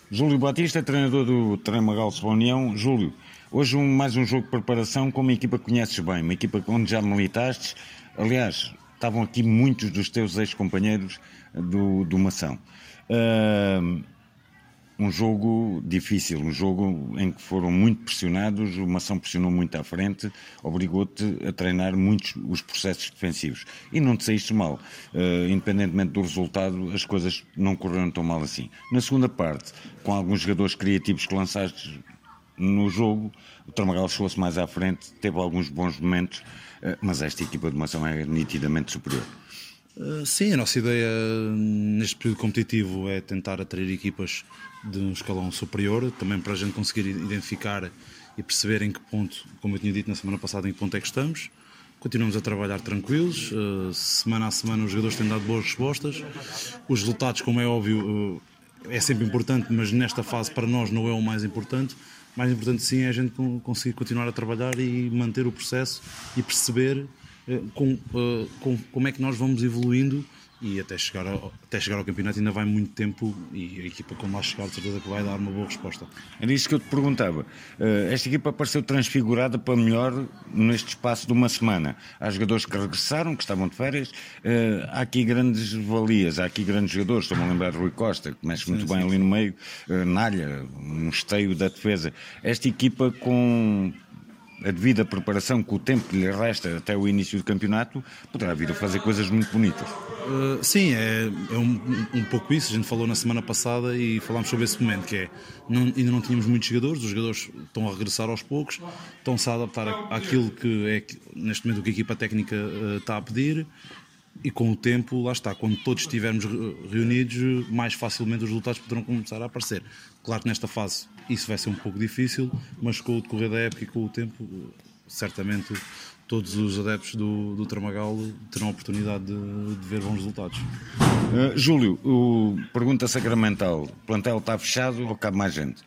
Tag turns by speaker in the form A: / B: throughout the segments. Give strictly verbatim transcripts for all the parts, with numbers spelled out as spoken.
A: Júlio Batista, treinador do Tramagal São União. Júlio, hoje um, mais um jogo de preparação com uma equipa que conheces bem, uma equipa onde já militaste. Aliás, estavam aqui muitos dos teus ex-companheiros do, do Mação. Uh, um jogo difícil, um jogo em que foram muito pressionados, o Mação pressionou muito à frente, obrigou-te a treinar muitos os processos defensivos. E não te saíste mal. Uh, independentemente do resultado, as coisas não correram tão mal assim. Na segunda parte, com alguns jogadores criativos que lançaste no jogo, o Tramagal chegou-se mais à frente, teve alguns bons momentos, uh, mas esta equipa de Mação é nitidamente superior.
B: Uh, sim, a nossa ideia neste período competitivo é tentar atrair equipas de um escalão superior, também para a gente conseguir identificar e perceber em que ponto, como eu tinha dito na semana passada, em que ponto é que estamos. Continuamos a trabalhar tranquilos, uh, semana a semana os jogadores têm dado boas respostas. Os resultados, como é óbvio, uh, é sempre importante, mas nesta fase para nós não é o mais importante. O mais importante sim é a gente conseguir continuar a trabalhar e manter o processo e perceber Com, com, como é que nós vamos evoluindo e até chegar, ao, até chegar ao campeonato ainda vai muito tempo e a equipa quando lá chegar de certeza que vai dar uma boa resposta.
A: Era isso que eu te perguntava. Esta equipa apareceu transfigurada para melhor neste espaço de uma semana. Há jogadores que regressaram, que estavam de férias, há aqui grandes valias, há aqui grandes jogadores, estou-me a lembrar de Rui Costa, que mexe muito sim, bem sim. ali no meio, Nalha, um esteio da defesa. Esta equipa com a devida preparação, com o tempo que lhe resta até o início do campeonato, poderá vir a fazer coisas muito bonitas.
B: Uh, sim, é, é um, um pouco isso. A gente falou na semana passada e falámos sobre esse momento, que é, não, ainda não tínhamos muitos jogadores, os jogadores estão a regressar aos poucos, estão-se a adaptar àquilo que é neste momento o que a equipa técnica uh, está a pedir, e com o tempo, lá está, quando todos estivermos reunidos, mais facilmente os resultados poderão começar a aparecer. Claro que nesta fase isso vai ser um pouco difícil, mas com o decorrer da época e com o tempo, certamente todos os adeptos do, do Tramagal terão a oportunidade de, de ver bons resultados.
A: Uh, Júlio, o, pergunta sacramental, o plantel está fechado ou cabe mais gente?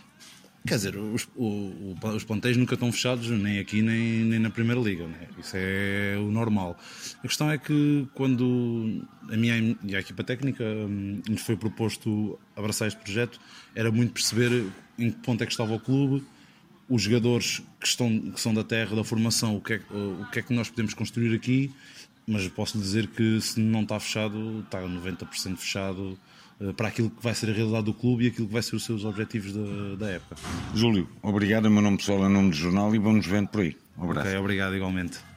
B: Quer dizer, os, o, os plantéis nunca estão fechados, nem aqui nem, nem na Primeira Liga, né? Isso é o normal. A questão é que quando a minha e a equipa técnica hum, nos foi proposto abraçar este projeto, era muito perceber em que ponto é que estava o clube, os jogadores que, estão, que são da terra, da formação, o que, é, o que é que nós podemos construir aqui, mas posso lhe dizer que se não está fechado, está noventa por cento fechado para aquilo que vai ser a realidade do clube e aquilo que vai ser os seus objetivos da, da época.
A: Júlio, obrigado, em meu nome pessoal, em nome do jornal, e vamos vendo por aí. Um abraço.
B: Ok, obrigado igualmente.